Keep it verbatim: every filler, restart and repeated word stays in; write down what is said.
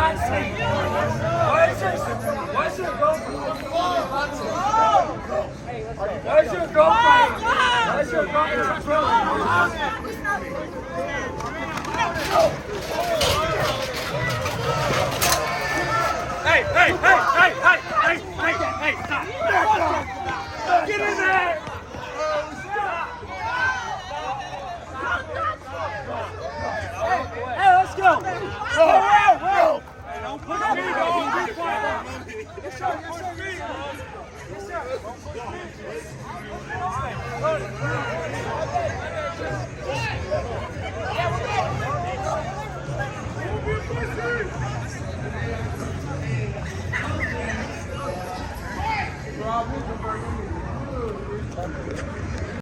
Where's your girlfriend? Where's your girlfriend? Hey, hey, hey, hey, hey, hey, hey, hey, stop. Get in there. Hey, let's go. Go, go. Hey, don't push me, don't be quiet. Yes, sir, yes, sir, yes, sir. Yes, sir.